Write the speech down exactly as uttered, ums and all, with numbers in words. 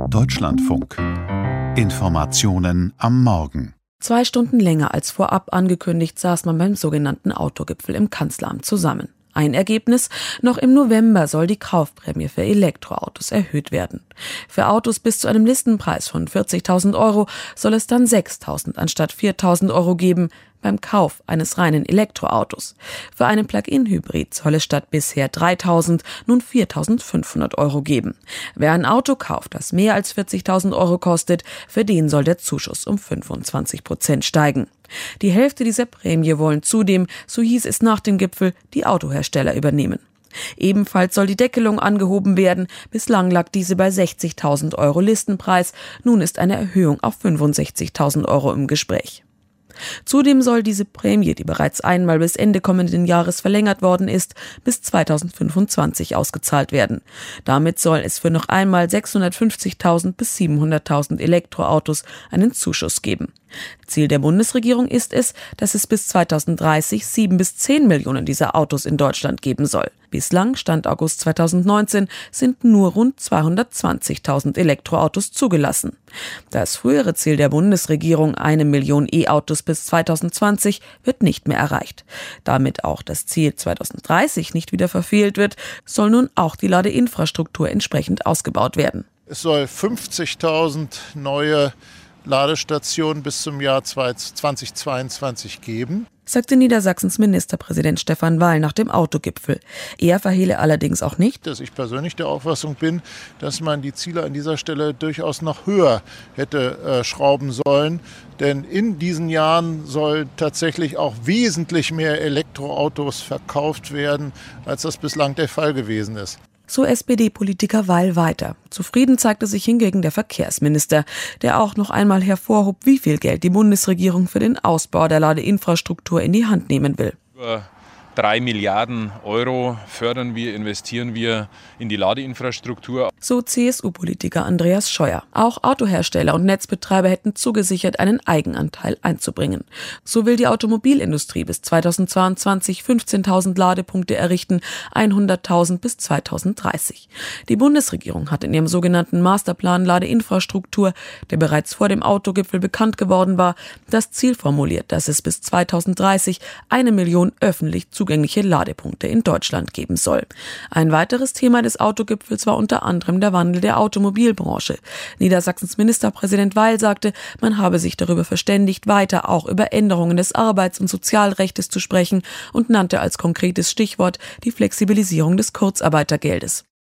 Deutschlandfunk. Informationen am Morgen. Zwei Stunden länger als vorab angekündigt saß man beim sogenannten Autogipfel im Kanzleramt zusammen. Ein Ergebnis: Noch im November soll die Kaufprämie für Elektroautos erhöht werden. Für Autos bis zu einem Listenpreis von vierzigtausend Euro soll es dann sechstausend anstatt viertausend Euro geben, beim Kauf eines reinen Elektroautos. Für einen Plug-in-Hybrid soll es statt bisher dreitausend nun viertausendfünfhundert Euro geben. Wer ein Auto kauft, das mehr als vierzigtausend Euro kostet, für den soll der Zuschuss um fünfundzwanzig Prozent steigen. Die Hälfte dieser Prämie wollen zudem, so hieß es nach dem Gipfel, die Autohersteller übernehmen. Ebenfalls soll die Deckelung angehoben werden. Bislang lag diese bei sechzigtausend Euro Listenpreis. Nun ist eine Erhöhung auf fünfundsechzigtausend Euro im Gespräch. Zudem soll diese Prämie, die bereits einmal bis Ende kommenden Jahres verlängert worden ist, bis zweitausendfünfundzwanzig ausgezahlt werden. Damit soll es für noch einmal sechshundertfünfzigtausend bis siebenhunderttausend Elektroautos einen Zuschuss geben. Ziel der Bundesregierung ist es, dass es bis zweitausenddreißig sieben bis zehn Millionen dieser Autos in Deutschland geben soll. Bislang, Stand August zweitausendneunzehn, sind nur rund zweihundertzwanzigtausend Elektroautos zugelassen. Das frühere Ziel der Bundesregierung, eine Million E-Autos bis zweitausendzwanzig, wird nicht mehr erreicht. Damit auch das Ziel zweitausenddreißig nicht wieder verfehlt wird, soll nun auch die Ladeinfrastruktur entsprechend ausgebaut werden. Es soll fünfzigtausend neue Ladestationen bis zum Jahr zweitausendzweiundzwanzig geben, sagte Niedersachsens Ministerpräsident Stefan Weil nach dem Autogipfel. Er verhehle allerdings auch nicht, dass ich persönlich der Auffassung bin, dass man die Ziele an dieser Stelle durchaus noch höher hätte äh, schrauben sollen. Denn in diesen Jahren soll tatsächlich auch wesentlich mehr Elektroautos verkauft werden, als das bislang der Fall gewesen ist. So S P D-Politiker Weil weiter. Zufrieden zeigte sich hingegen der Verkehrsminister, der auch noch einmal hervorhob, wie viel Geld die Bundesregierung für den Ausbau der Ladeinfrastruktur in die Hand nehmen will. Über drei Milliarden Euro fördern wir, investieren wir in die Ladeinfrastruktur. So C S U-Politiker Andreas Scheuer. Auch Autohersteller und Netzbetreiber hätten zugesichert, einen Eigenanteil einzubringen. So will die Automobilindustrie bis zweitausendzweiundzwanzig fünfzehntausend Ladepunkte errichten, hunderttausend bis zweitausenddreißig. Die Bundesregierung hat in ihrem sogenannten Masterplan Ladeinfrastruktur, der bereits vor dem Autogipfel bekannt geworden war, das Ziel formuliert, dass es bis zweitausenddreißig eine Million öffentlich zugängliche Ladepunkte in Deutschland geben soll. Ein weiteres Thema des Autogipfels war unter anderem der Wandel der Automobilbranche. Niedersachsens Ministerpräsident Weil sagte, man habe sich darüber verständigt, weiter auch über Änderungen des Arbeits- und Sozialrechts zu sprechen und nannte als konkretes Stichwort die Flexibilisierung des Kurzarbeitergeldes.